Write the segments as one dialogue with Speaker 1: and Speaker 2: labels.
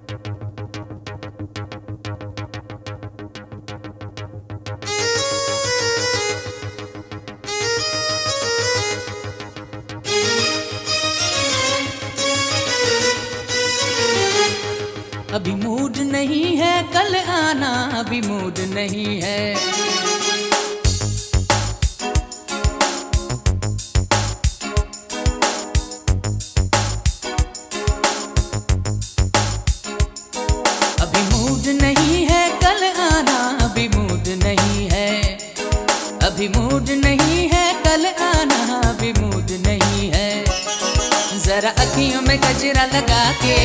Speaker 1: अभी मूड नहीं है कल आना, अभी मूड नहीं है। अभी मूड नहीं है कल आना, अभी मूड नहीं है। अभी मूड नहीं है कल आना, अभी मूड नहीं है। जरा अखियों में गजरा लगा के,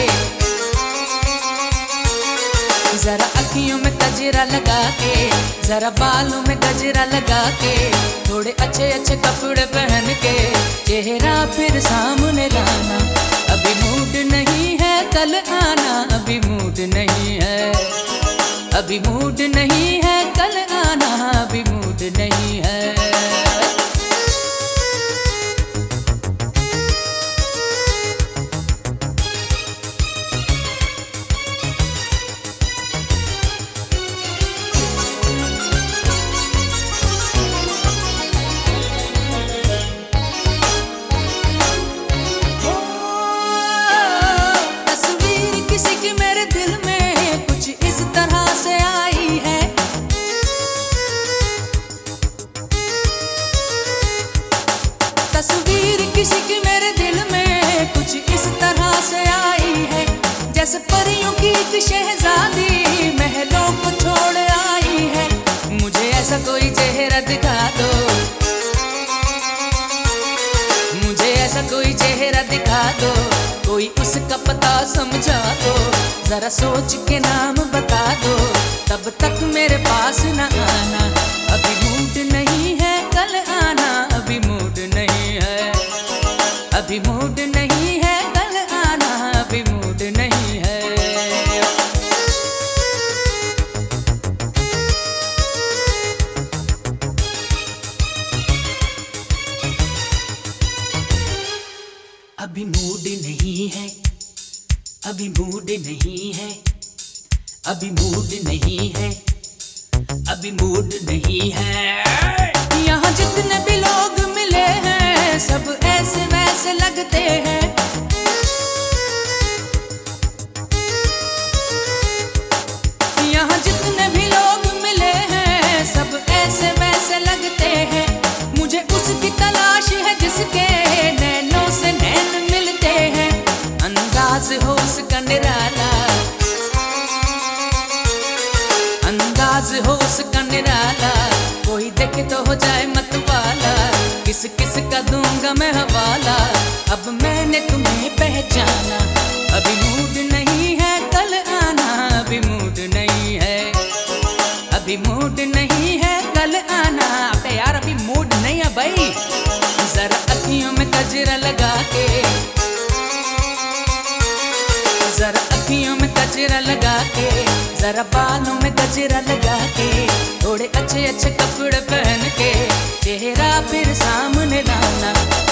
Speaker 1: जरा अखियों में गजरा लगा के, जरा बालों में गजरा लगा के, थोड़े अच्छे अच्छे कपड़े पहन के चेहरा फिर सामने लाना। अभी मूड नहीं है कल आना, अभी मूड नहीं है। अभी मूड नहीं है कल आना, अभी मूड नहीं है। तस्वीर किसी की मेरे दिल में कुछ इस तरह से आई है, जैसे परियों की एक शहजादी महलों को छोड़ आई है। मुझे ऐसा कोई चेहरा दिखा दो, मुझे ऐसा कोई चेहरा दिखा दो, कोई उसका पता समझा दो, जरा सोच के नाम बता दो, तब तक मेरे पास न आना। अभी मूड नहीं है कल आना, अभी मूड नहीं है। अभी मूड नहीं है कल आना, अभी मूड नहीं है। अभी मूड नहीं है, अभी मूड नहीं है। अभी मूड नहीं है, अभी मूड नहीं है। यहाँ जितने भी लोग मिले हैं सब ऐसे वैसे लगते हैं। यहाँ जितने भी लोग मिले हैं सब ऐसे वैसे लगते हैं। मुझे उसकी तलाश है जिसके नैनों से नैन मिलते हैं। अंदाज हो उसका निराला, अंदाज हो उसका निराला, कोई देखे तो हो जाए मतवाला। किस किस का दूंगा मैं हवाला, अब मैंने तुम्हें पहचाना। अभी मूड नहीं है कल आना, अभी मूड नहीं है। अभी मूड नहीं है कल आना। अबे यार अभी मूड नहीं है भाई। जरा अखियों में गजरा लगा के, जरा अखियों में गजरा लगा के, जरा बालों में गजरा लगा के, थोड़े अच्छे अच्छे कपड़े पहन के चेहरा फिर सामने लाना।